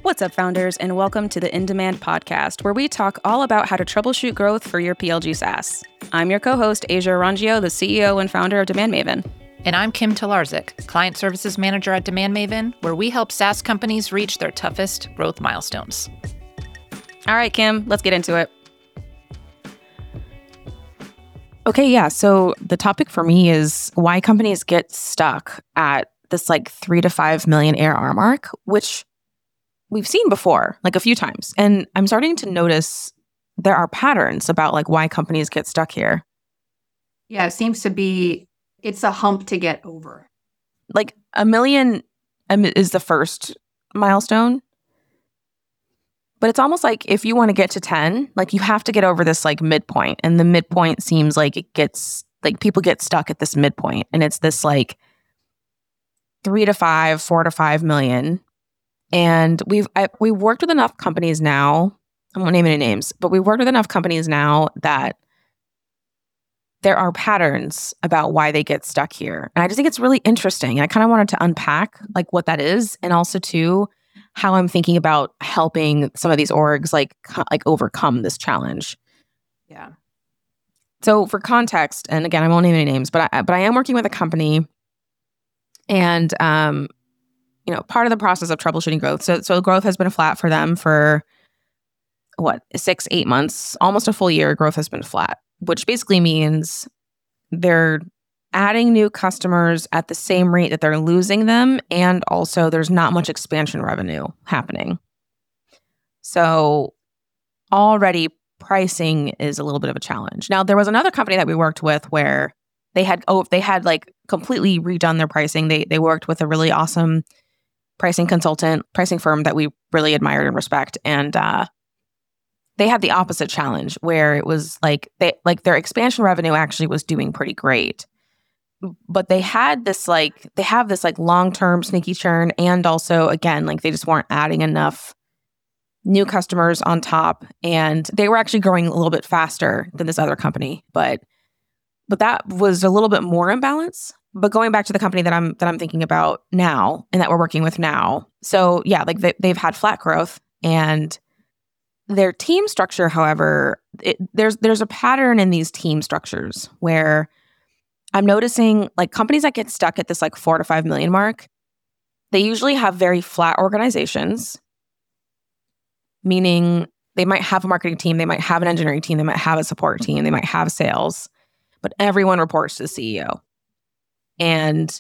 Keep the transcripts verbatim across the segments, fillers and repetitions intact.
What's up, founders, and welcome to the In Demand podcast, where we talk all about how to troubleshoot growth for your P L G SaaS. I'm your co-host, Asia Arangio, the C E O and founder of Demand Maven. And I'm Kim Talarczyk, Client Services Manager at Demand Maven, where we help SaaS companies reach their toughest growth milestones. All right, Kim, let's get into it. Okay, yeah, so the topic for me is why companies get stuck at this like three to five million A R R mark, which we've seen before, like a few times. And I'm starting to notice there are patterns about like why companies get stuck here. Yeah, it seems to be, it's a hump to get over. Like a million um, is the first milestone. But it's almost like if you want to get to ten, like you have to get over this like midpoint. And the midpoint seems like it gets, like people get stuck at this midpoint. And it's this like three to five, four to five million. And we've I, we've worked with enough companies now, I won't name any names, but we've worked with enough companies now that there are patterns about why they get stuck here. And I just think it's really interesting. I kind of wanted to unpack like what that is, and also too, how I'm thinking about helping some of these orgs like co- like overcome this challenge. Yeah. So for context, and again, I won't name any names, but I, but I am working with a company, and um, you know, part of the process of troubleshooting growth. So so growth has been flat for them for what six, eight months, almost a full year. Growth has been flat, which basically means they're adding new customers at the same rate that they're losing them. And also there's not much expansion revenue happening. So already pricing is a little bit of a challenge. Now, there was another company that we worked with where they had, oh, they had like completely redone their pricing. They they worked with a really awesome pricing consultant, pricing firm that we really admired and respect. And uh, they had the opposite challenge where it was like they like their expansion revenue actually was doing pretty great. But they had this like, they have this like long-term sneaky churn. And also, again, like they just weren't adding enough new customers on top. And they were actually growing a little bit faster than this other company. But but that was a little bit more imbalance. But going back to the company that I'm that I'm thinking about now and that we're working with now. So yeah, like they, they've had flat growth, and their team structure, however, it, there's there's a pattern in these team structures where I'm noticing like companies that get stuck at this like four to five million mark, they usually have very flat organizations, meaning they might have a marketing team, they might have an engineering team, they might have a support team, they might have sales, but everyone reports to the C E O. And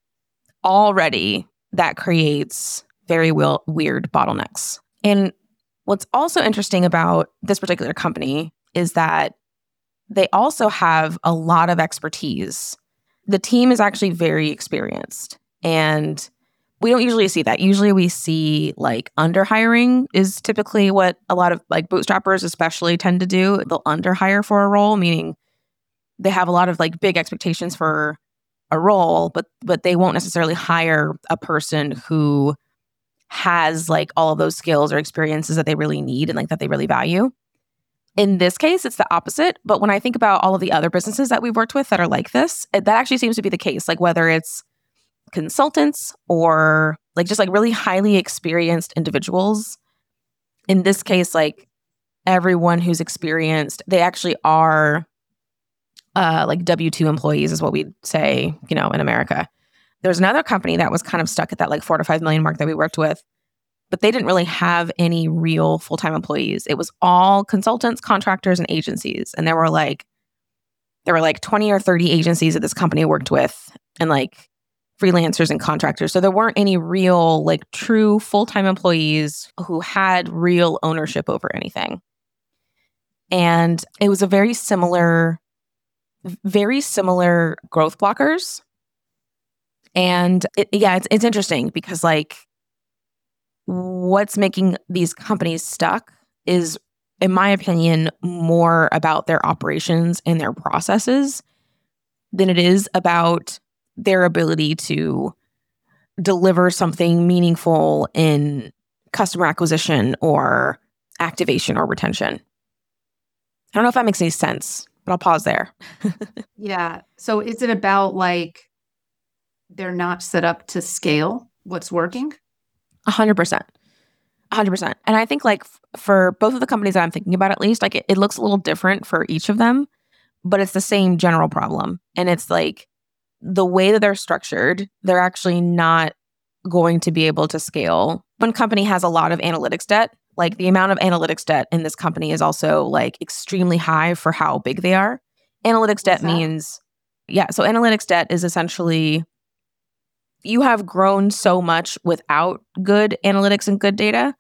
already that creates very will, weird bottlenecks. And what's also interesting about this particular company is that they also have a lot of expertise. The team is actually very experienced, and we don't usually see that. Usually we see like underhiring is typically what a lot of like bootstrappers especially tend to do. They'll underhire for a role, meaning they have a lot of like big expectations for a role, but but they won't necessarily hire a person who has like all of those skills or experiences that they really need and like that they really value. In this case, it's the opposite. But when I think about all of the other businesses that we've worked with that are like this, that actually seems to be the case. Like whether it's consultants or like just like really highly experienced individuals. In this case, like everyone who's experienced, they actually are uh, like W two employees is what we'd say, you know, in America. There's another company that was kind of stuck at that like four to five million mark that we worked with, but they didn't really have any real full-time employees. It was all consultants, contractors, and agencies. And there were like, there were like twenty or thirty agencies that this company worked with, and like freelancers and contractors. So there weren't any real like true full-time employees who had real ownership over anything. And it was a very similar, very similar growth blockers. And it, yeah, it's it's interesting because like what's making these companies stuck is, in my opinion, more about their operations and their processes than it is about their ability to deliver something meaningful in customer acquisition or activation or retention. I don't know if that makes any sense, but I'll pause there. Yeah. So is it about like they're not set up to scale what's working? A hundred percent. one hundred percent. And I think like f- for both of the companies that I'm thinking about, at least, like it, it looks a little different for each of them, but it's the same general problem. And it's like the way that they're structured, they're actually not going to be able to scale. One company has a lot of analytics debt. Like the amount of analytics debt in this company is also like extremely high for how big they are. Analytics debt means, yeah, so analytics debt is essentially you have grown so much without good analytics and good data.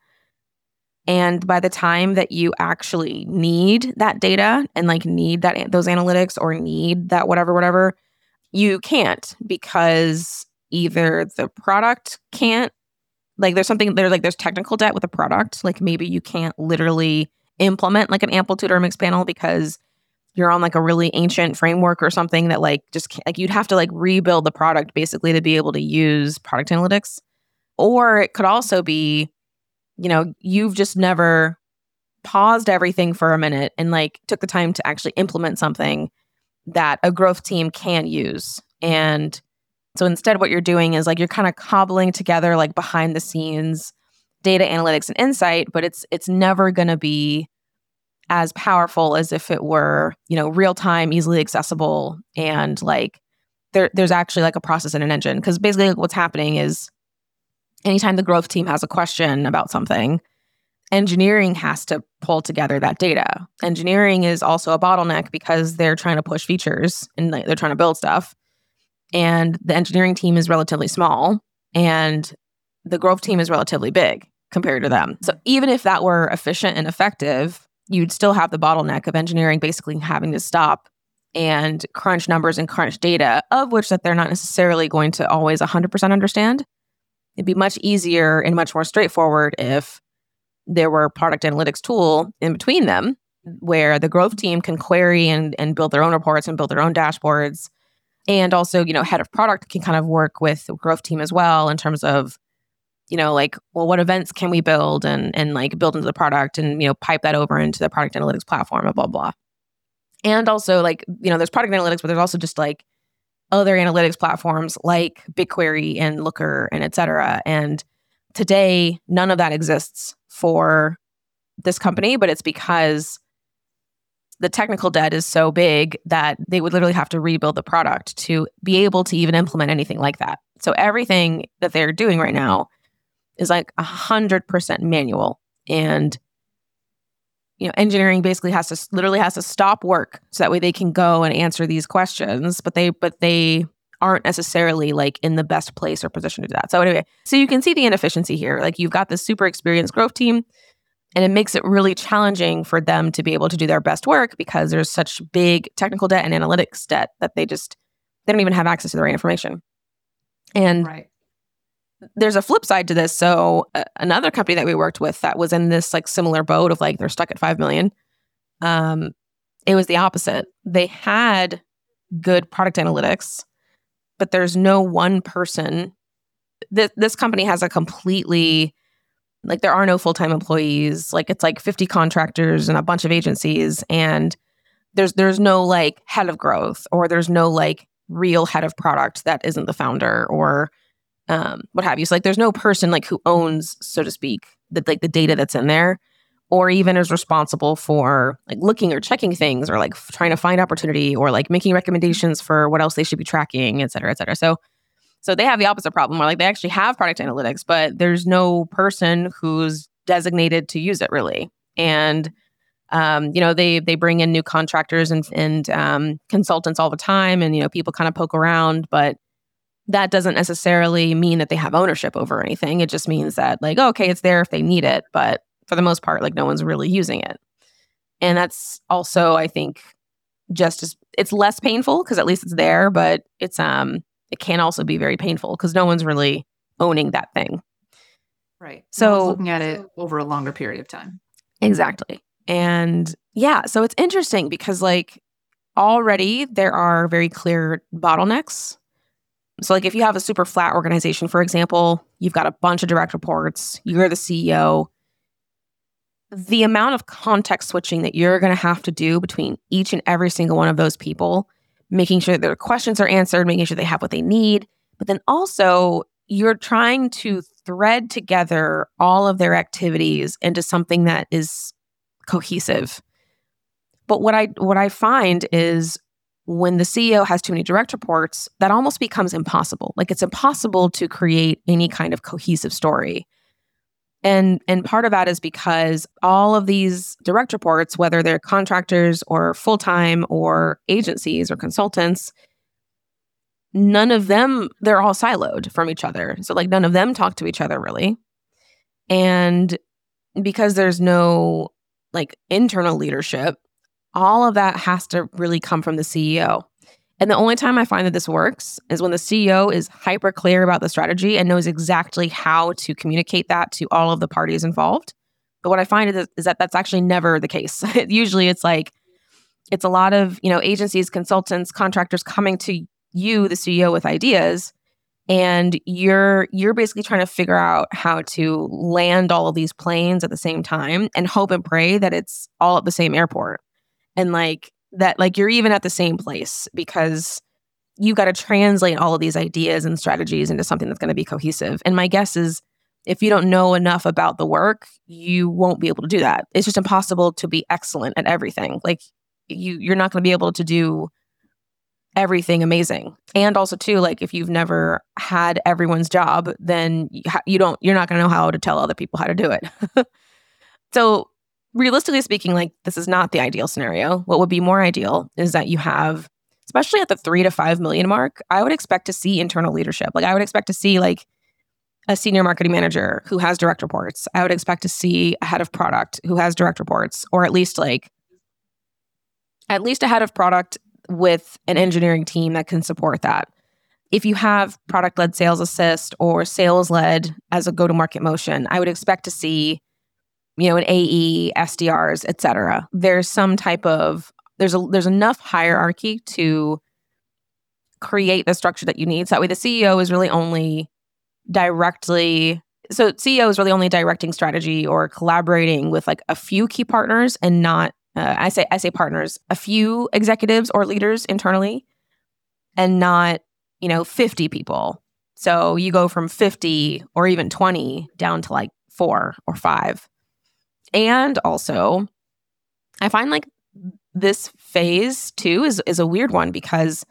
And by the time that you actually need that data and like need that those analytics or need that whatever, whatever, you can't because either the product can't, like there's something there, like there's technical debt with a product. Like maybe you can't literally implement like an amplitude or a Mixpanel because you're on like a really ancient framework or something that like just can't, like you'd have to like rebuild the product basically to be able to use product analytics. Or it could also be, you know, you've just never paused everything for a minute and like took the time to actually implement something that a growth team can use. And so instead what you're doing is like you're kind of cobbling together like behind the scenes data analytics and insight, but it's it's never going to be as powerful as if it were, you know, real time, easily accessible, and like there there's actually like a process and an engine. Because basically like, what's happening is anytime the growth team has a question about something, engineering has to pull together that data. Engineering is also a bottleneck because they're trying to push features and like, they're trying to build stuff. And the engineering team is relatively small and the growth team is relatively big compared to them. So even if that were efficient and effective, you'd still have the bottleneck of engineering basically having to stop and crunch numbers and crunch data, of which that they're not necessarily going to always one hundred percent understand. It'd be much easier and much more straightforward if there were a product analytics tool in between them where the growth team can query and, and build their own reports and build their own dashboards. And also, you know, head of product can kind of work with the growth team as well in terms of, you know, like, well, what events can we build and and like build into the product and, you know, pipe that over into the product analytics platform and blah, blah. And also like, you know, there's product analytics, but there's also just like other analytics platforms like BigQuery and Looker and et cetera. And today, none of that exists for this company, but it's because the technical debt is so big that they would literally have to rebuild the product to be able to even implement anything like that. So everything that they're doing right now is like one hundred percent manual. And, you know, engineering basically has to literally has to stop work so that way they can go and answer these questions, but they but they aren't necessarily like in the best place or position to do that. So anyway, so you can see the inefficiency here. Like you've got this super experienced growth team, and it makes it really challenging for them to be able to do their best work because there's such big technical debt and analytics debt that they just, they don't even have access to the right information. And right. there's a flip side to this. So uh, another company that we worked with that was in this like similar boat of like, they're stuck at five million. Um, it was the opposite. They had good product analytics, but there's no one person. Th- this company has a completely, like there are no full-time employees. Like it's like fifty contractors and a bunch of agencies. And there's there's no like head of growth or there's no like real head of product that isn't the founder or um, what have you. So like there's no person like who owns, so to speak, the, like the data that's in there or even is responsible for like looking or checking things or like f- trying to find opportunity or like making recommendations for what else they should be tracking, et cetera, et cetera. So So they have the opposite problem where like they actually have product analytics, but there's no person who's designated to use it really. And, um, you know, they they bring in new contractors and, and um, consultants all the time. And, you know, people kind of poke around, but that doesn't necessarily mean that they have ownership over anything. It just means that like, oh, okay, it's there if they need it. But for the most part, like no one's really using it. And that's also, I think, just as it's less painful because at least it's there, but it's, um, it can also be very painful because no one's really owning that thing. Right. So no one's looking at it over a longer period of time. Exactly. And yeah, so it's interesting because like already there are very clear bottlenecks. So like if you have a super flat organization, for example, you've got a bunch of direct reports, you're the C E O, the amount of context switching that you're going to have to do between each and every single one of those people, making sure that their questions are answered, making sure they have what they need. But then also you're trying to thread together all of their activities into something that is cohesive. But what I what I find is when the C E O has too many direct reports, that almost becomes impossible. Like it's impossible to create any kind of cohesive story. And and part of that is because all of these direct reports, whether they're contractors or full-time or agencies or consultants, none of them, they're all siloed from each other. So like none of them talk to each other really. And because there's no like internal leadership, all of that has to really come from the C E O. And the only time I find that this works is when the C E O is hyper clear about the strategy and knows exactly how to communicate that to all of the parties involved. But what I find is, is that that's actually never the case. Usually it's like, it's a lot of, you know, agencies, consultants, contractors coming to you, the C E O, with ideas. And you're you're basically trying to figure out how to land all of these planes at the same time and hope and pray that it's all at the same airport. And like that, like you're even at the same place because you got to translate all of these ideas and strategies into something that's going to be cohesive. And my guess is if you don't know enough about the work, you won't be able to do that. It's just impossible to be excellent at everything. Like you, you're not going to be able to do everything amazing. And also too, like if you've never had everyone's job, then you, ha- you don't, you're not going to know how to tell other people how to do it. So realistically speaking, like this is not the ideal scenario. What would be more ideal is that you have, especially at the three to five million mark, I would expect to see internal leadership. Like I would expect to see like a senior marketing manager who has direct reports. I would expect to see a head of product who has direct reports, or at least like, at least a head of product with an engineering team that can support that. If you have product-led sales assist or sales-led as a go-to-market motion, I would expect to see you know, an A E, S D Rs, et cetera. There's some type of, there's a there's enough hierarchy to create the structure that you need. So that way the C E O is really only directly, so C E O is really only directing strategy or collaborating with like a few key partners and not, uh, I say I say partners, a few executives or leaders internally and not, you know, fifty people. So you go from fifty or even twenty down to like four or five. And also, I find like this phase too is, is a weird one because,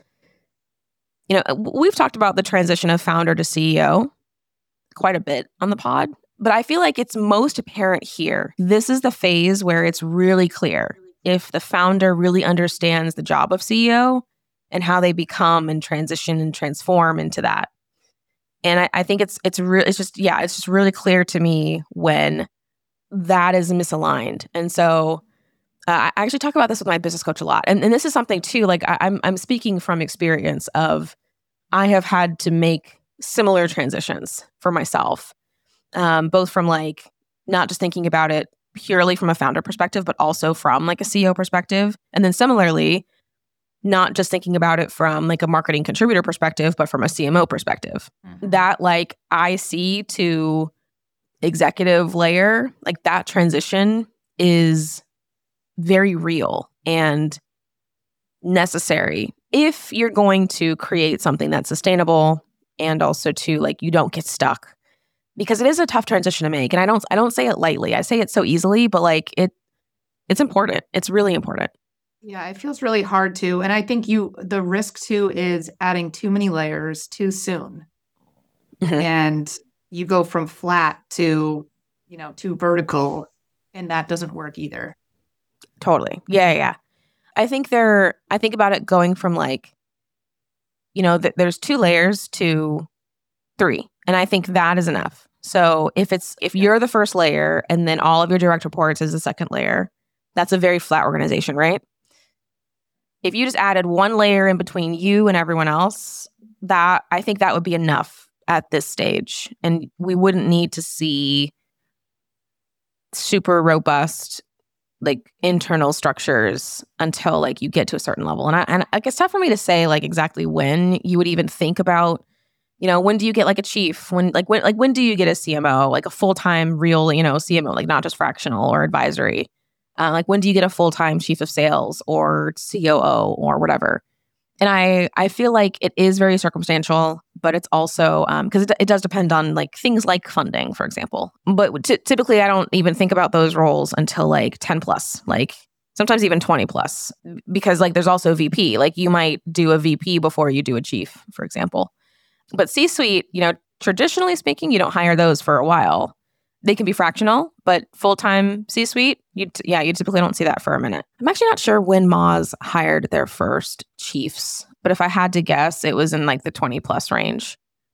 you know, we've talked about the transition of founder to C E O quite a bit on the pod, but I feel like it's most apparent here. This is the phase where it's really clear if the founder really understands the job of C E O and how they become and transition and transform into that. And I, I think it's it's re- it's just yeah, it's just really clear to me when that is misaligned. And so uh, I actually talk about this with my business coach a lot. And, and this is something too, like I, I'm I'm speaking from experience of I have had to make similar transitions for myself, um, both from like not just thinking about it purely from a founder perspective, but also from like a C E O perspective. And then similarly, not just thinking about it from like a marketing contributor perspective, but from a C M O perspective. Mm-hmm. That like I C to executive layer, like that transition is very real and necessary if you're going to create something that's sustainable and also to like you don't get stuck, because it is a tough transition to make. And I don't I don't say it lightly. I say it so easily, but like it it's important. It's really important. Yeah, it feels really hard too. And I think you the risk too is adding too many layers too soon. Mm-hmm. And you go from flat to, you know, to vertical, and that doesn't work either. Totally. Yeah, yeah. I think there, I think about it going from like, you know, th- there's two layers to three. And I think that is enough. So if it's, if you're the first layer and then all of your direct reports is the second layer, that's a very flat organization, right? If you just added one layer in between you and everyone else, that, I think that would be enough at this stage. And we wouldn't need to see super robust like internal structures until like you get to a certain level. And I and like it's tough for me to say like exactly when you would even think about, you know, when do you get like a chief? When like when like when do you get a C M O, like a full-time real, you know, C M O, like not just fractional or advisory? Uh, like when do you get a full-time chief of sales or C O O or whatever? And I I feel like it is very circumstantial, but it's also because it, it does depend on like things like funding, for example. But t- typically, I don't even think about those roles until like ten plus, like sometimes even twenty plus, because like there's also V P. Like you might do a V P before you do a chief, for example. But C-suite, you know, traditionally speaking, you don't hire those for a while. They can be fractional, but full-time C-suite, you t- yeah, you typically don't see that for a minute. I'm actually not sure when Moz hired their first chiefs, but if I had to guess, it was in like the twenty plus range.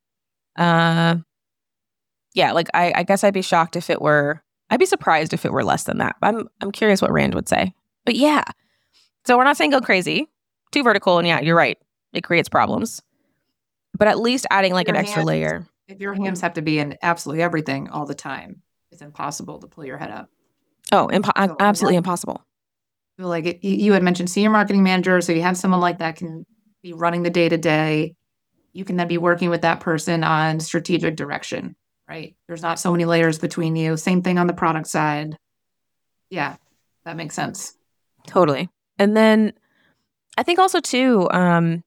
Uh, yeah, like I, I guess I'd be shocked if it were, I'd be surprised if it were less than that. I'm I'm curious what Rand would say. But yeah, so we're not saying go crazy, too vertical, and yeah, you're right, it creates problems. But at least adding like Your an extra hands- layer. If your hands have to be in absolutely everything all the time, it's impossible to pull your head up. Oh, impo- So, absolutely yeah. impossible. I feel like it, you you had mentioned senior marketing manager, so you have someone like that can be running the day to day. You can then be working with that person on strategic direction, right? There's not so many layers between you. Same thing on the product side. Yeah, that makes sense. Totally. And then I think also too, um,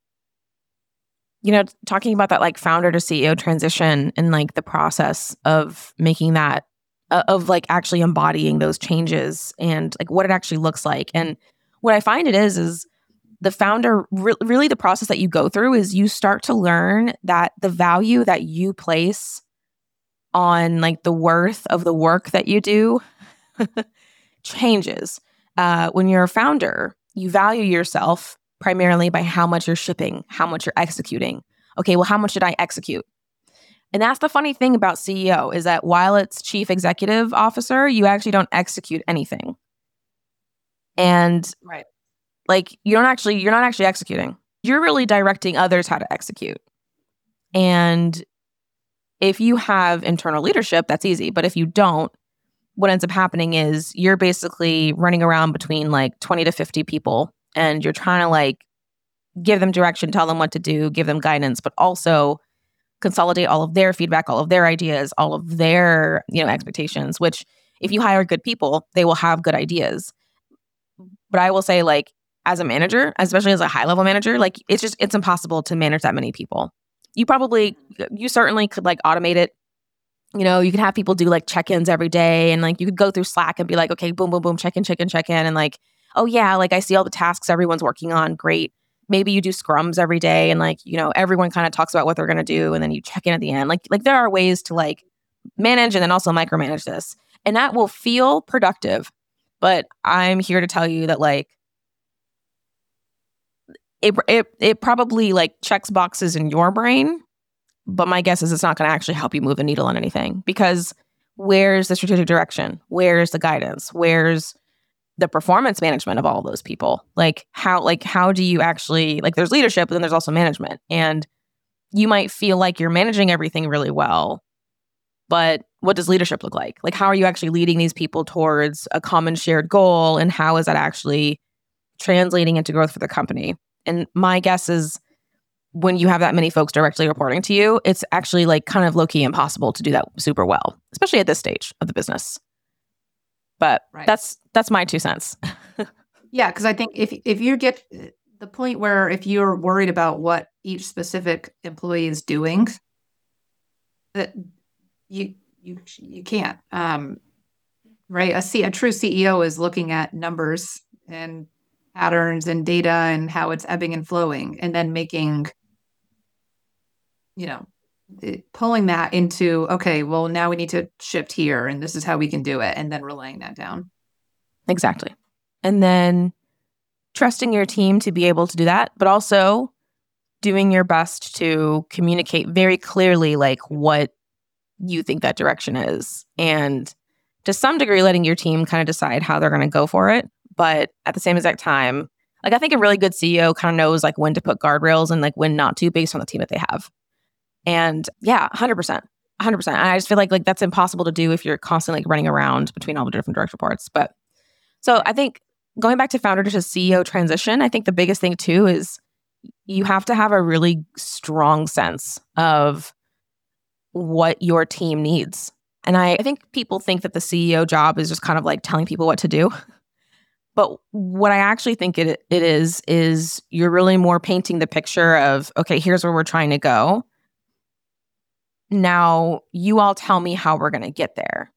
you know, talking about that like founder to C E O transition and like the process of making that, uh, of like actually embodying those changes and like what it actually looks like. And what I find it is, is the founder, re- really the process that you go through is you start to learn that the value that you place on like the worth of the work that you do changes. Uh, when you're a founder, you value yourself primarily by how much you're shipping, how much you're executing. Okay, well, how much did I execute? And that's the funny thing about C E O is that while it's chief executive officer, you actually don't execute anything. And Right. like you don't actually, you're not actually executing. You're really directing others how to execute. And if you have internal leadership, that's easy. But if you don't, what ends up happening is you're basically running around between like twenty to fifty people and you're trying to like give them direction, tell them what to do, give them guidance, but also consolidate all of their feedback, all of their ideas, all of their, you know, expectations, which if you hire good people, they will have good ideas. But I will say like as a manager, especially as a high level manager, like it's just, it's impossible to manage that many people. You probably, you certainly could like automate it. You know, you could have people do like check-ins every day and like you could go through Slack and be like, okay, boom, boom, boom, check in, check in, check in. And like, oh yeah, like I see all the tasks everyone's working on. Great. Maybe you do scrums every day and like, you know, everyone kind of talks about what they're going to do. And then you check in at the end. Like, like there are ways to like manage and then also micromanage this. And that will feel productive. But I'm here to tell you that like, it, it, it probably like checks boxes in your brain. But my guess is it's not going to actually help you move the needle on anything because where's the strategic direction? Where's the guidance? Where's the performance management of all of those people? Like how, like how do you actually, like there's leadership, but then there's also management. And you might feel like you're managing everything really well, but what does leadership look like? Like how are you actually leading these people towards a common shared goal? And how is that actually translating into growth for the company? And my guess is, when you have that many folks directly reporting to you, it's actually like kind of low-key impossible to do that super well, especially at this stage of the business. But Right. that's that's my two cents. Yeah, because I think if if you get the point where if you're worried about what each specific employee is doing, that you you you can't. Um, right? A C, a true C E O is looking at numbers and patterns and data and how it's ebbing and flowing, and then making, you know, it- pulling that into, okay, well, now we need to shift here, and this is how we can do it, and then relaying that down. Exactly. And then trusting your team to be able to do that, but also doing your best to communicate very clearly like what you think that direction is. And to some degree, letting your team kind of decide how they're going to go for it. But at the same exact time, like I think a really good C E O kind of knows like when to put guardrails and like when not to based on the team that they have. And yeah, one hundred percent. one hundred percent. And I just feel like like that's impossible to do if you're constantly like running around between all the different direct reports. But so I think going back to founder to C E O transition, I think the biggest thing too is you have to have a really strong sense of what your team needs. And I, I think people think that the C E O job is just kind of like telling people what to do. But what I actually think it it is, is you're really more painting the picture of, okay, here's where we're trying to go. Now you all tell me how we're going to get there.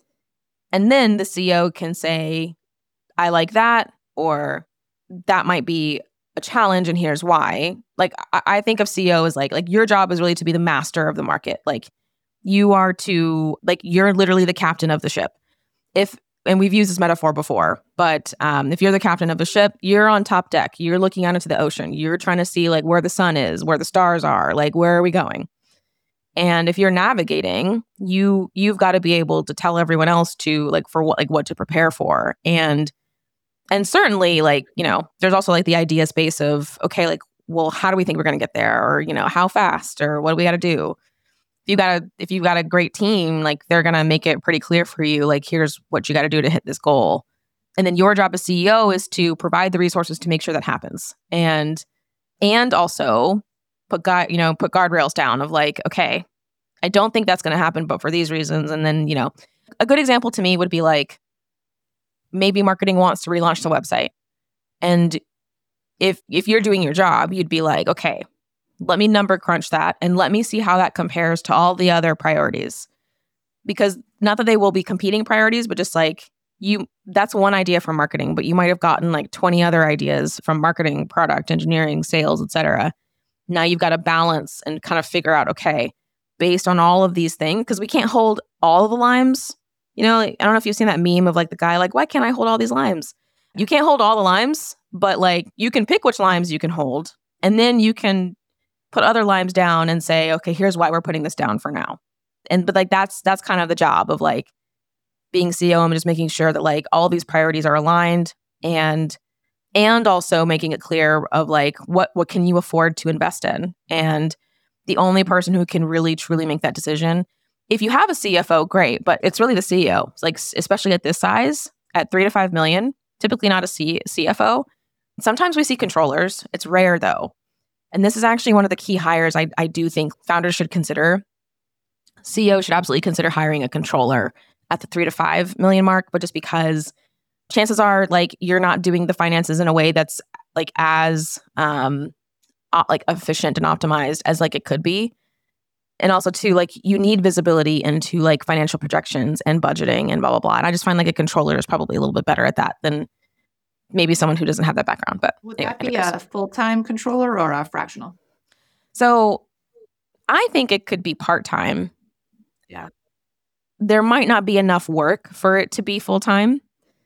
And then the C E O can say, I like that, or that might be a challenge and here's why. Like, I, I think of C E O as like, like your job is really to be the master of the market. Like you are to, like, you're literally the captain of the ship. If, and we've used this metaphor before, but um, if you're the captain of the ship, you're on top deck, you're looking out into the ocean, you're trying to see like where the sun is, where the stars are, like, where are we going? And if you're navigating, you, you've got to be able to tell everyone else to like, for what, like what to prepare for. And And certainly, like, you know, there's also like the idea space of, okay, like, well, how do we think we're going to get there? Or, you know, how fast? Or what do we got to do? If you got a, if you've got a great team, like they're going to make it pretty clear for you, like, here's what you got to do to hit this goal. And then your job as C E O is to provide the resources to make sure that happens. And, and also put, gu- you know, put guardrails down of like, okay, I don't think that's going to happen, but for these reasons. And then, you know, a good example to me would be like, maybe marketing wants to relaunch the website. And if if you're doing your job, you'd be like, okay, let me number crunch that and let me see how that compares to all the other priorities. Because not that they will be competing priorities, but just like you, that's one idea from marketing, but you might have gotten like twenty other ideas from marketing, product, engineering, sales, et cetera. Now you've got to balance and kind of figure out, okay, based on all of these things, because we can't hold all of the limes. You know, like, I don't know if you've seen that meme of like the guy, like, why can't I hold all these limes? You can't hold all the limes, but like you can pick which limes you can hold. And then you can put other limes down and say, okay, here's why we're putting this down for now. And but like that's that's kind of the job of like being C E O and just making sure that like all these priorities are aligned and and also making it clear of like what what can you afford to invest in. And the only person who can really truly make that decision, if you have a C F O, great, but it's really the C E O. It's like, especially at this size, at three to five million, typically not a C- CFO. Sometimes we see controllers. It's rare though. And this is actually one of the key hires I, I do think founders should consider. C E O should absolutely consider hiring a controller at the three to five million mark, but just because chances are like you're not doing the finances in a way that's like as um uh, like efficient and optimized as like it could be. And also too, like you need visibility into like financial projections and budgeting and blah, blah, blah. And I just find like a controller is probably a little bit better at that than maybe someone who doesn't have that background. But would anyway, that be anyways. a full-time controller or a fractional? So I think it could be part-time. Yeah. There might not be enough work for it to be full-time.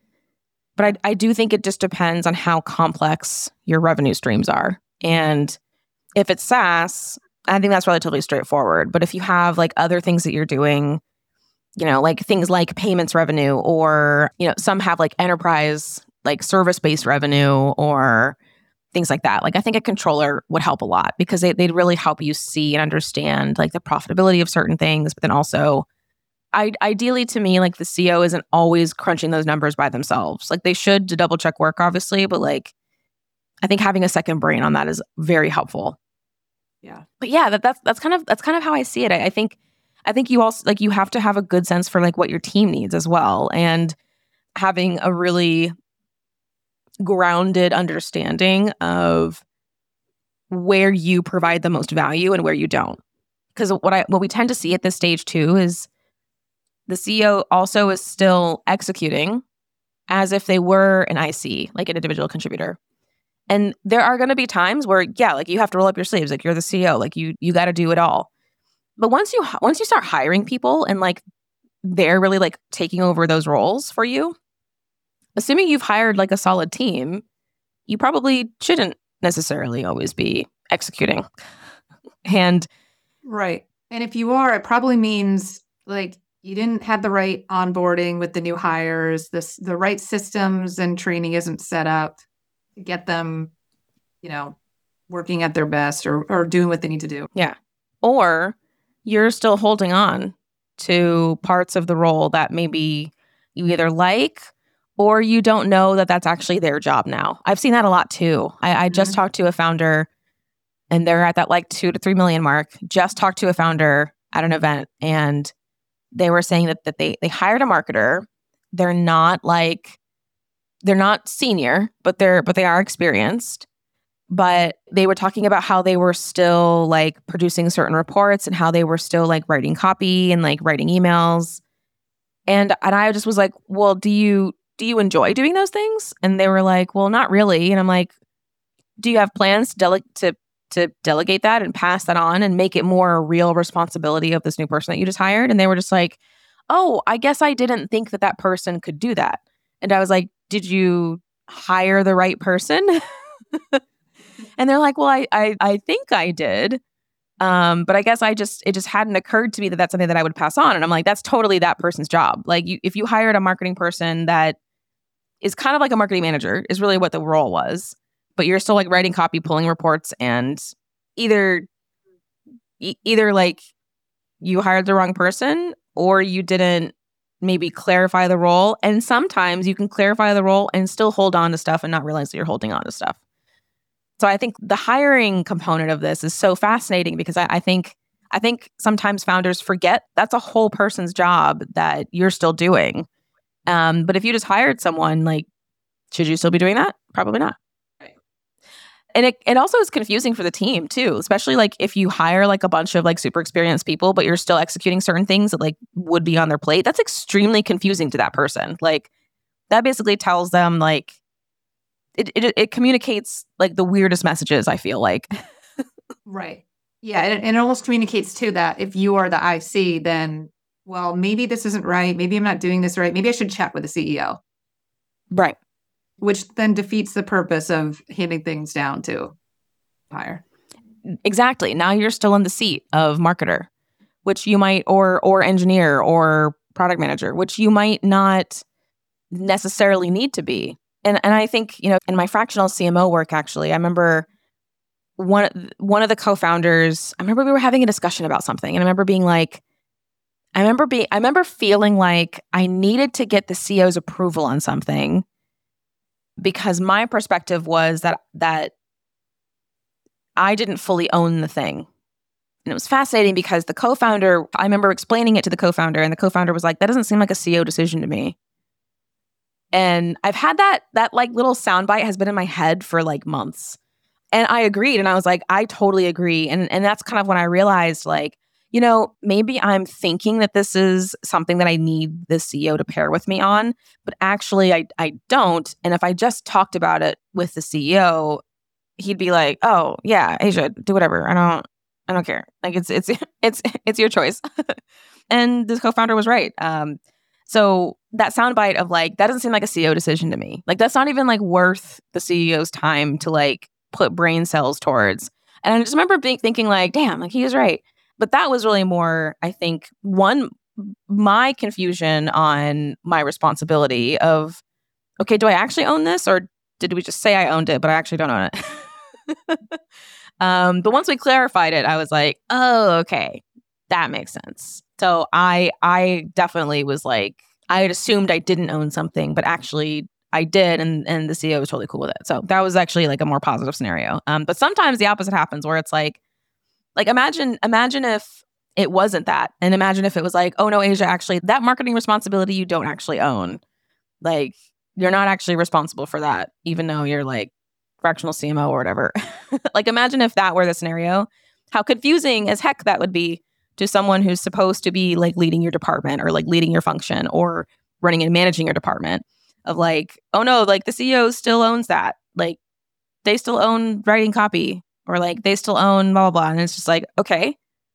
But I, I do think it just depends on how complex your revenue streams are. And if it's SaaS, I think that's relatively straightforward. But if you have like other things that you're doing, you know, like things like payments revenue, or, you know, some have like enterprise, like service-based revenue or things like that. Like I think a controller would help a lot because they, they'd really help you see and understand like the profitability of certain things. But then also, I, ideally to me, like the C E O isn't always crunching those numbers by themselves. Like they should to double check work, obviously, but like I think having a second brain on that is very helpful. Yeah. But yeah, that, that's that's kind of that's kind of how I see it. I, I think I think you also like you have to have a good sense for like what your team needs as well, and having a really grounded understanding of where you provide the most value and where you don't. Because what I what we tend to see at this stage too is the C E O also is still executing as if they were an I C, like an individual contributor. And there are going to be times where, yeah, like you have to roll up your sleeves, like you're the C E O, like you you got to do it all. But once you once you start hiring people and like they're really like taking over those roles for you, assuming you've hired like a solid team, you probably shouldn't necessarily always be executing. And right. And if you are, it probably means like you didn't have the right onboarding with the new hires, this the right systems and training isn't set up to get them, you know, working at their best or or doing what they need to do. Yeah. Or you're still holding on to parts of the role that maybe you either like or you don't know that that's actually their job now. I've seen that a lot too. I, I mm-hmm. just talked to a founder and they're at that like two to three million mark. Just talked to a founder at an event and they were saying that, that they they hired a marketer. They're not like, they're not senior, but they're but they are experienced. but they were talking about how they were still like producing certain reports and how they were still like writing copy and like writing emails. And and I just was like, well, do you do you enjoy doing those things? And they were like, well, not really. And I'm like, do you have plans to dele- to to delegate that and pass that on and make it more a real responsibility of this new person that you just hired? And they were just like, oh, I guess I didn't think that that person could do that. And I was like, did you hire the right person? And they're like, well, I, I, I think I did. Um, but I guess I just, it just hadn't occurred to me that that's something that I would pass on. And I'm like, that's totally that person's job. Like you, if you hired a marketing person that is kind of like a marketing manager is really what the role was, but you're still like writing copy, pulling reports, and either, e- either like you hired the wrong person or you didn't maybe clarify the role. And sometimes you can clarify the role and still hold on to stuff and not realize that you're holding on to stuff. So I think the hiring component of this is so fascinating because I, I think I think sometimes founders forget that's a whole person's job that you're still doing. Um, but if you just hired someone, like, should you still be doing that? Probably not. And it, it also is confusing for the team too, especially like if you hire like a bunch of like super experienced people, but you're still executing certain things that like would be on their plate. That's extremely confusing to that person. Like that basically tells them like, it it, it communicates like the weirdest messages, I feel like. Right. Yeah. And, and it almost communicates too that if you are the I C, then, well, maybe this isn't right. Maybe I'm not doing this right. Maybe I should chat with the C E O. Right. Which then defeats the purpose of handing things down to hire. Exactly. Now you're still in the seat of marketer, which you might, or or engineer or product manager, which you might not necessarily need to be. And and I think, you know, in my fractional C M O work, actually, I remember one one of the co-founders, I remember we were having a discussion about something, and I remember being like, I remember being, I remember feeling like I needed to get the C E O's approval on something. Because my perspective was that that I didn't fully own the thing. And it was fascinating because the co-founder, I remember explaining it to the co-founder, and the co-founder was like, that doesn't seem like a C E O decision to me. And I've had that, that like little soundbite has been in my head for like months. And I agreed. And I was like, I totally agree. And, and that's kind of when I realized like, you know, maybe I'm thinking that this is something that I need the C E O to pair with me on, but actually I I don't. And if I just talked about it with the C E O, he'd be like, "Oh, yeah, Asia, do whatever. I don't I don't care. Like it's it's it's it's your choice." And this co-founder was right. Um so that soundbite of like, that doesn't seem like a C E O decision to me. Like that's not even like worth the C E O's time to like put brain cells towards. And I just remember being thinking like, damn, like he is right. But that was really more, I think, one, my confusion on my responsibility of, okay, do I actually own this? Or did we just say I owned it, but I actually don't own it? um, but once we clarified it, I was like, oh, okay, that makes sense. So I I definitely was like, I had assumed I didn't own something, but actually I did. And, and the C E O was totally cool with it. So that was actually like a more positive scenario. Um, but sometimes the opposite happens where it's like, Like imagine, imagine if it wasn't that, and imagine if it was like, oh no, Asia, actually, that marketing responsibility you don't actually own. Like you're not actually responsible for that, even though you're like fractional C M O or whatever. Like imagine if that were the scenario, how confusing as heck that would be to someone who's supposed to be like leading your department or like leading your function or running and managing your department. Of like, oh no, like the C E O still owns that. Like they still own writing copy. Or like they still own blah, blah, blah. And it's just like, okay,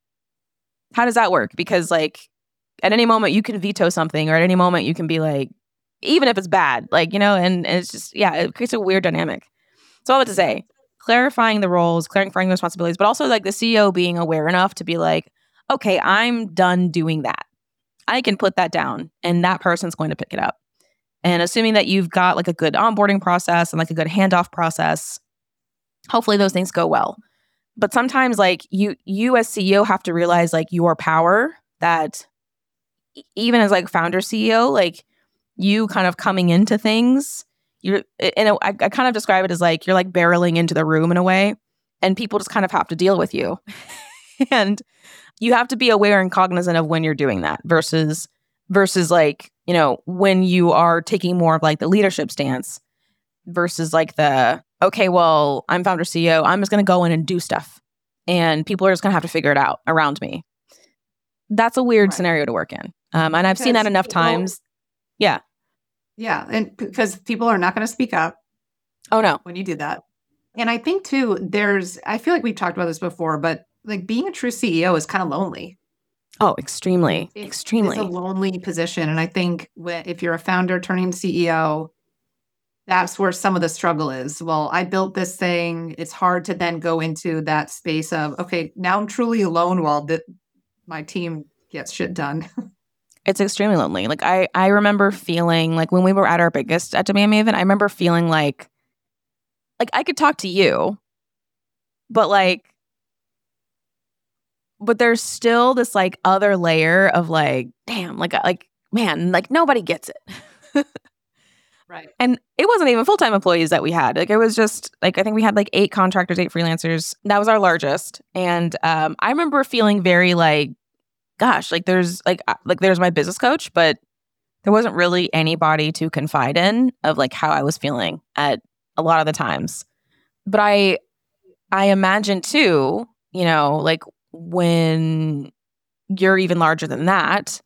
how does that work? Because like at any moment you can veto something, or at any moment you can be like, even if it's bad, like, you know, and, and it's just, yeah, it creates a weird dynamic. So all that to say, clarifying the roles, clarifying the responsibilities, but also like the C E O being aware enough to be like, okay, I'm done doing that. I can put that down and that person's going to pick it up. And assuming that you've got like a good onboarding process and like a good handoff process, hopefully those things go well. But sometimes like you you as C E O have to realize like your power, that even as like founder C E O, like you kind of coming into things, you're, and I, I kind of describe it as like you're like barreling into the room in a way, and people just kind of have to deal with you. And you have to be aware and cognizant of when you're doing that versus versus like, you know, when you are taking more of like the leadership stance versus like the okay, well, I'm founder C E O. I'm just going to go in and do stuff. And people are just going to have to figure it out around me. That's a weird Right. scenario to work in. Um, and I've seen that Because enough people- times. Yeah. Yeah. And because people are not going to speak up Oh, no. when you do that. And I think too, there's, I feel like we've talked about this before, but like being a true C E O is kind of lonely. Oh, extremely. It- extremely. It's a lonely position. And I think when, if you're a founder turning C E O, that's where some of the struggle is. Well, I built this thing. It's hard to then go into that space of, okay, now I'm truly alone while th- my team gets shit done. It's extremely lonely. Like I, I remember feeling like when we were at our biggest at Demand Maven, I remember feeling like, like I could talk to you, but like, but there's still this like other layer of like, damn, like, like, man, like nobody gets it. Right. And it wasn't even full-time employees that we had. Like it was just like, I think we had like eight contractors, eight freelancers. That was our largest. And um, I remember feeling very like, gosh, like there's like, uh, like there's my business coach, but there wasn't really anybody to confide in of like how I was feeling at a lot of the times. But I, I imagine too, you know, like when you're even larger than that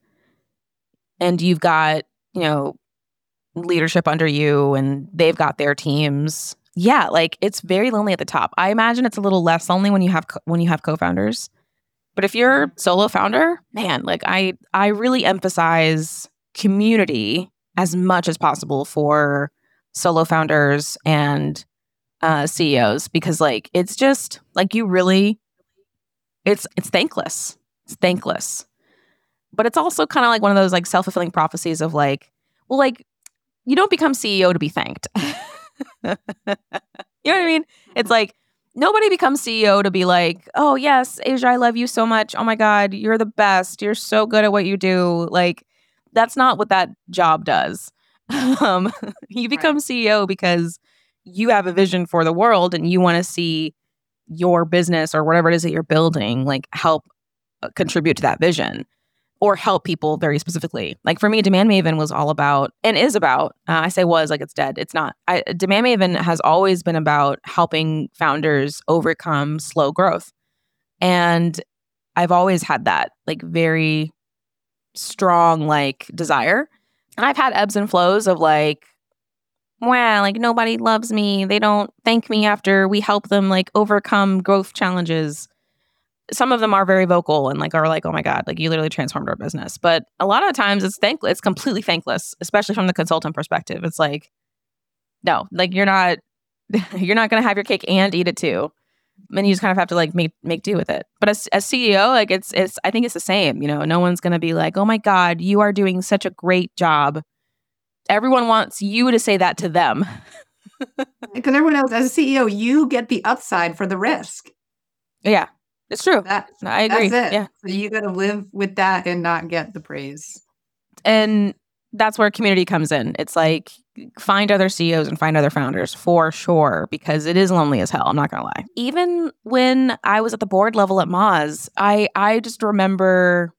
and you've got, you know, leadership under you and they've got their teams. Yeah, like it's very lonely at the top. I imagine it's a little less lonely when you have co- when you have co-founders. But if you're solo founder, man, like I I really emphasize community as much as possible for solo founders and uh, C E Os because like it's just like you really it's it's thankless. It's thankless. But it's also kind of like one of those like self-fulfilling prophecies of like, well, like you don't become C E O to be thanked. You know what I mean? It's like nobody becomes C E O to be like, oh, yes, Asia, I love you so much. Oh, my God, you're the best. You're so good at what you do. Like, that's not what that job does. Um, you become Right. C E O because you have a vision for the world and you want to see your business or whatever it is that you're building, like help uh, contribute to that vision. Or help people very specifically. Like for me, Demand Maven was all about and is about, uh, I say was like it's dead. It's not. I, Demand Maven has always been about helping founders overcome slow growth. And I've always had that like very strong like desire. And I've had ebbs and flows of like, wow, like nobody loves me. They don't thank me after we help them like overcome growth challenges. Some of them are very vocal and like are like, oh my God, like you literally transformed our business. But a lot of times it's thankless. It's completely thankless, especially from the consultant perspective. It's like, no, like you're not, you're not going to have your cake and eat it too. And you just kind of have to like make make do with it. But as as C E O, like it's it's I think it's the same. You know, no one's going to be like, oh my God, you are doing such a great job. Everyone wants you to say that to them. Because everyone else, as a C E O, you get the upside for the risk. Yeah, it's true. That, No, I agree. That's it. Yeah. So you got to live with that and not get the praise. And that's where community comes in. It's like find other C E Os and find other founders for sure, because it is lonely as hell. I'm not going to lie. Even when I was at the board level at Moz, I, I just remember,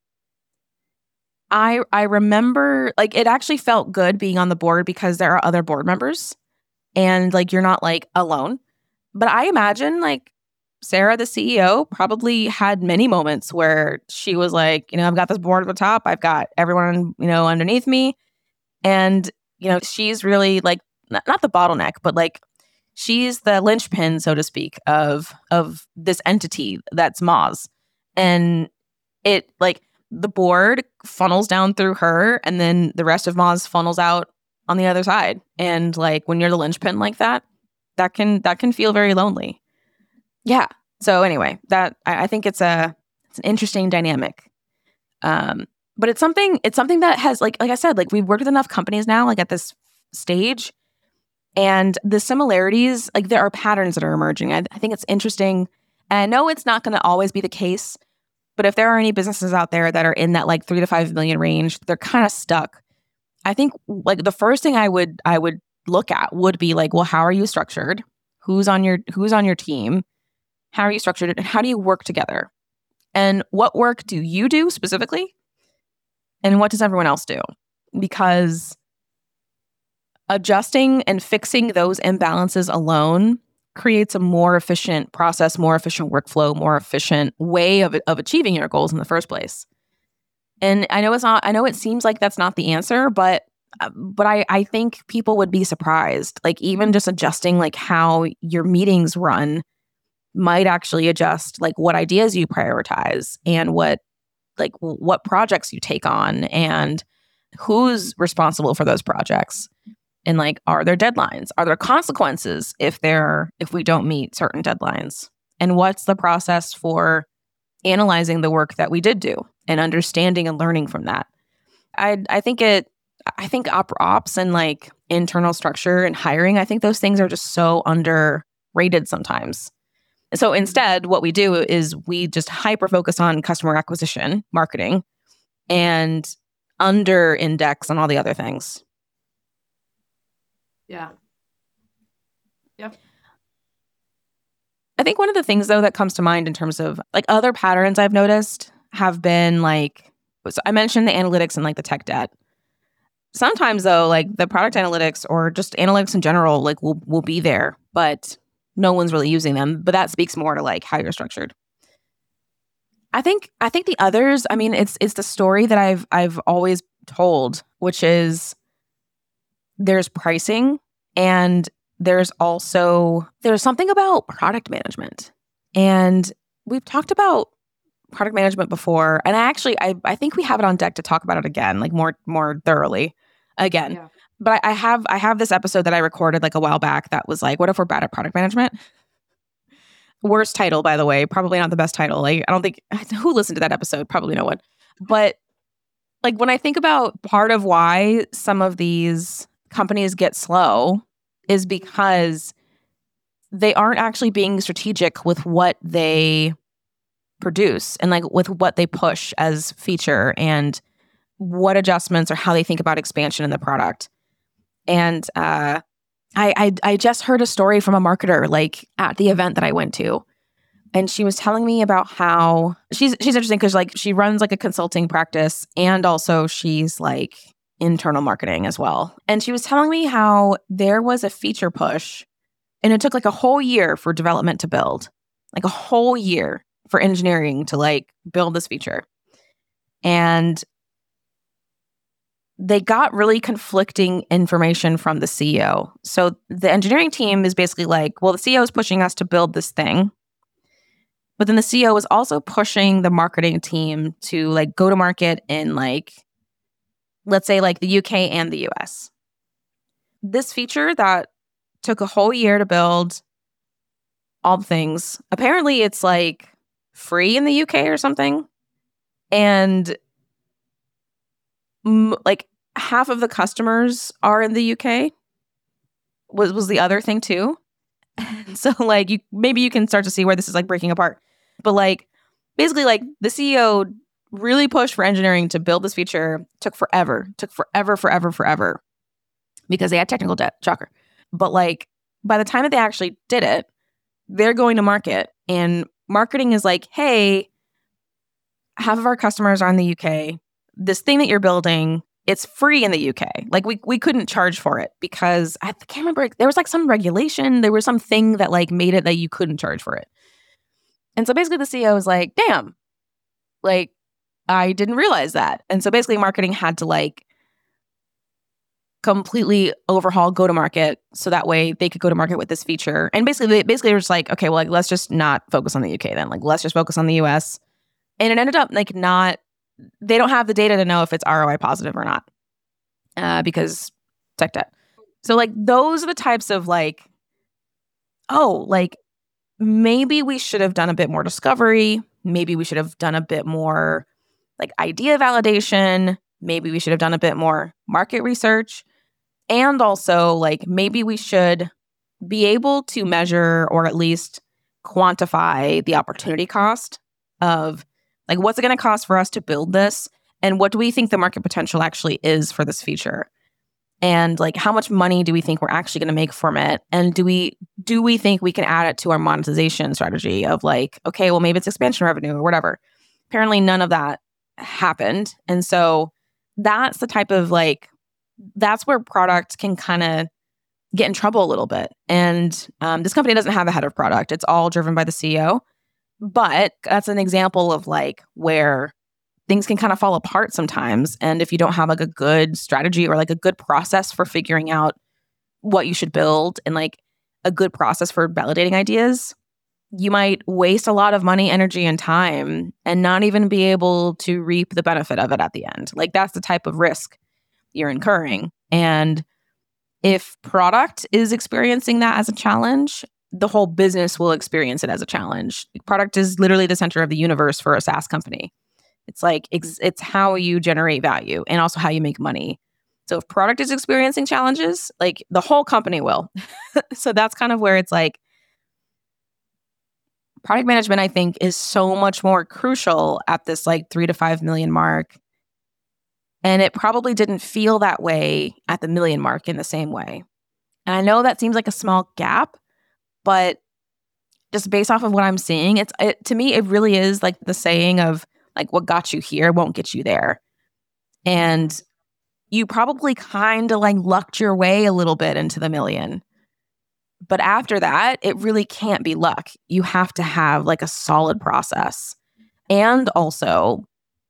I, I remember like it actually felt good being on the board because there are other board members and like you're not like alone. But I imagine like Sarah, the C E O, probably had many moments where she was like, you know, I've got this board at the top. I've got everyone, you know, underneath me. And, you know, she's really like, not, not the bottleneck, but like she's the linchpin, so to speak, of of this entity that's Moz. And it like the board funnels down through her and then the rest of Moz funnels out on the other side. And like when you're the linchpin like that, that can that can feel very lonely. Yeah. So anyway, that I, I think it's a it's an interesting dynamic. Um, but it's something it's something that has like like I said, like we've worked with enough companies now, like at this stage, and the similarities, like there are patterns that are emerging. I, I think it's interesting. And I know it's not going to always be the case, but if there are any businesses out there that are in that like three to five million range, they're kind of stuck. I think like the first thing I would I would look at would be like, well, how are you structured? Who's on your who's on your team? How are you structured and how do you work together? And what work do you do specifically? And what does everyone else do? Because adjusting and fixing those imbalances alone creates a more efficient process, more efficient workflow, more efficient way of, of achieving your goals in the first place. And I know it's not, I know it seems like that's not the answer, but but I, I think people would be surprised. Like even just adjusting like how your meetings run might actually adjust like what ideas you prioritize and what like what projects you take on and who's responsible for those projects. And like, are there deadlines? Are there consequences if there if we don't meet certain deadlines? And what's the process for analyzing the work that we did do and understanding and learning from that? I I think it I think op ops and like internal structure and hiring, I think those things are just so underrated sometimes. So instead, what we do is we just hyper focus on customer acquisition, marketing, and under index on all the other things. Yeah. Yep. I think one of the things though that comes to mind in terms of like other patterns I've noticed have been like, so I mentioned the analytics and like the tech debt. Sometimes though, like the product analytics or just analytics in general, like will will be there, but no one's really using them. But that speaks more to like how you're structured. I think I think the others, I mean, it's it's the story that I've I've always told, which is there's pricing and there's also there's something about product management. And we've talked about product management before, and I actually I I think we have it on deck to talk about it again, like more more thoroughly again. Yeah. But I, I have I have this episode that I recorded like a while back that was like, what if we're bad at product management? Worst title, by the way, probably not the best title. Like I don't think who listened to that episode, probably no one. But like when I think about part of why some of these companies get slow is because they aren't actually being strategic with what they produce and like with what they push as feature and what adjustments or how they think about expansion in the product. And uh, I, I I just heard a story from a marketer like at the event that I went to, and she was telling me about how she's she's interesting because like she runs like a consulting practice and also she's like internal marketing as well. And she was telling me how there was a feature push, and it took like a whole year for development to build, like a whole year for engineering to like build this feature. And they got really conflicting information from the C E O. So the engineering team is basically like, well, the C E O is pushing us to build this thing. But then the C E O is also pushing the marketing team to like go to market in like, let's say like the U K and the U S. This feature that took a whole year to build all the things, apparently it's like free in the U K or something. And m- like half of the customers are in the U K was, was the other thing too. So like you maybe you can start to see where this is like breaking apart. But like basically like the C E O really pushed for engineering to build this feature, took forever, took forever, forever, forever because they had technical debt, shocker. But like by the time that they actually did it, they're going to market and marketing is like, hey, half of our customers are in the U K. This thing that you're building, it's free in the U K. Like we we couldn't charge for it because I can't remember. There was like some regulation. There was something that like made it that you couldn't charge for it. And so basically the C E O was like, damn, like I didn't realize that. And so basically marketing had to like completely overhaul go-to-market so that way they could go to market with this feature. And basically they basically were just like, okay, well, like let's just not focus on the U K then. Like let's just focus on the U S. And it ended up like not, they don't have the data to know if it's R O I positive or not uh, because tech debt. So like those are the types of like, oh, like maybe we should have done a bit more discovery. Maybe we should have done a bit more like idea validation. Maybe we should have done a bit more market research. And also like maybe we should be able to measure or at least quantify the opportunity cost of like, what's it going to cost for us to build this? And what do we think the market potential actually is for this feature? And like, how much money do we think we're actually going to make from it? And do we do we think we can add it to our monetization strategy of like, okay, well, maybe it's expansion revenue or whatever. Apparently none of that happened. And so that's the type of like that's where product can kind of get in trouble a little bit. And um, this company doesn't have a head of product. It's all driven by the C E O. But that's an example of like where things can kind of fall apart sometimes. And if you don't have like a good strategy or like a good process for figuring out what you should build and like a good process for validating ideas, you might waste a lot of money, energy, and time and not even be able to reap the benefit of it at the end. Like that's the type of risk you're incurring. And if product is experiencing that as a challenge, the whole business will experience it as a challenge. Product is literally the center of the universe for a SaaS company. It's like, it's, it's how you generate value and also how you make money. So if product is experiencing challenges, like the whole company will. So that's kind of where it's like, product management, I think, is so much more crucial at this like three to five million mark. And it probably didn't feel that way at the million mark in the same way. And I know that seems like a small gap, but just based off of what I'm seeing, it's it, to me, it really is like the saying of like, what got you here won't get you there. And you probably kind of like lucked your way a little bit into the million. But after that, it really can't be luck. You have to have like a solid process. And also,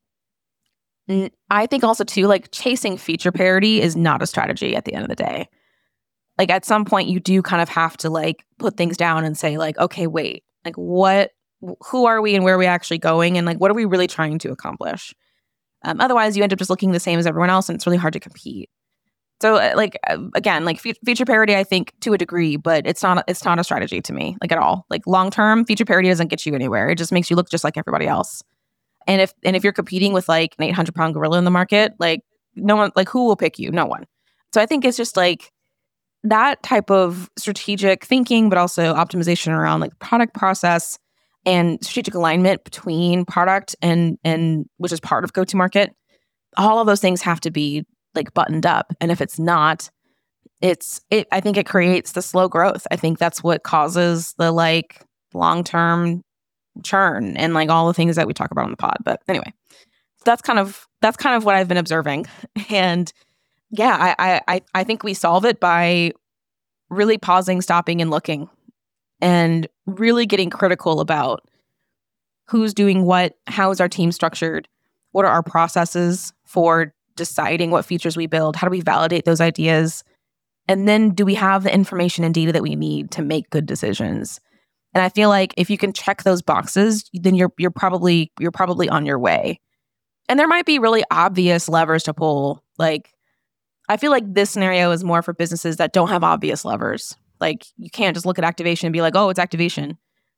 I think also too, like chasing feature parity is not a strategy at the end of the day. Like at some point you do kind of have to like put things down and say like, okay, wait, like what, who are we and where are we actually going? And like, what are we really trying to accomplish? Um, otherwise you end up just looking the same as everyone else and it's really hard to compete. So uh, like, uh, again, like fe- feature parity, I think to a degree, but it's not, it's not a strategy to me, like at all. Like long-term feature parity doesn't get you anywhere. It just makes you look just like everybody else. And if, and if you're competing with like an eight hundred pound gorilla in the market, like no one, like who will pick you? No one. So I think it's just like that type of strategic thinking, but also optimization around like product process and strategic alignment between product and, and which is part of go-to-market. All of those things have to be like buttoned up. And if it's not, it's, it, I think it creates the slow growth. I think that's what causes the like long-term churn and like all the things that we talk about on the pod. But anyway, that's kind of, that's kind of what I've been observing. And yeah, I, I, I think we solve it by really pausing, stopping and looking and really getting critical about who's doing what, how is our team structured, what are our processes for deciding what features we build, how do we validate those ideas, and then do we have the information and data that we need to make good decisions. And I feel like if you can check those boxes, then you're you're probably you're probably on your way. And there might be really obvious levers to pull. Like I feel like this scenario is more for businesses that don't have obvious levers. Like you can't just look at activation and be like, oh, it's activation,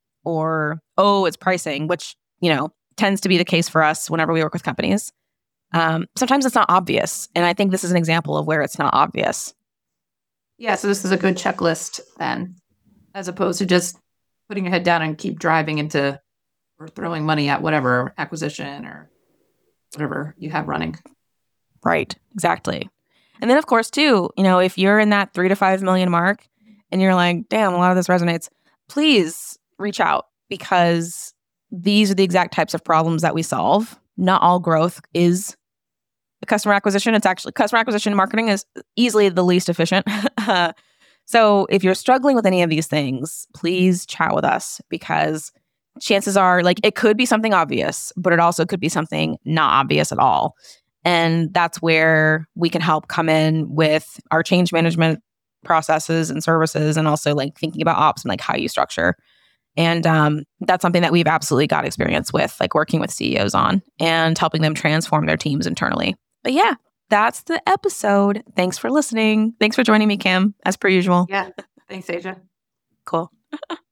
or oh, it's pricing, which, you know, tends to be the case for us whenever we work with companies. Um, sometimes it's not obvious. And I think this is an example of where it's not obvious. Yeah, so this is a good checklist then, as opposed to just putting your head down and keep driving into or throwing money at whatever acquisition or whatever you have running. Right, exactly. And then of course too, you know, if you're in that three to five million mark and you're like, damn, a lot of this resonates, please reach out because these are the exact types of problems that we solve. Not all growth is customer acquisition. It's actually customer acquisition marketing is easily the least efficient. So if you're struggling with any of these things, please chat with us because chances are like it could be something obvious, but it also could be something not obvious at all. And that's where we can help come in with our change management processes and services and also like thinking about ops and like how you structure. And um, that's something that we've absolutely got experience with, like working with C E Os on and helping them transform their teams internally. But yeah, that's the episode. Thanks for listening. Thanks for joining me, Kim, as per usual. Yeah. Thanks, Asia. Cool.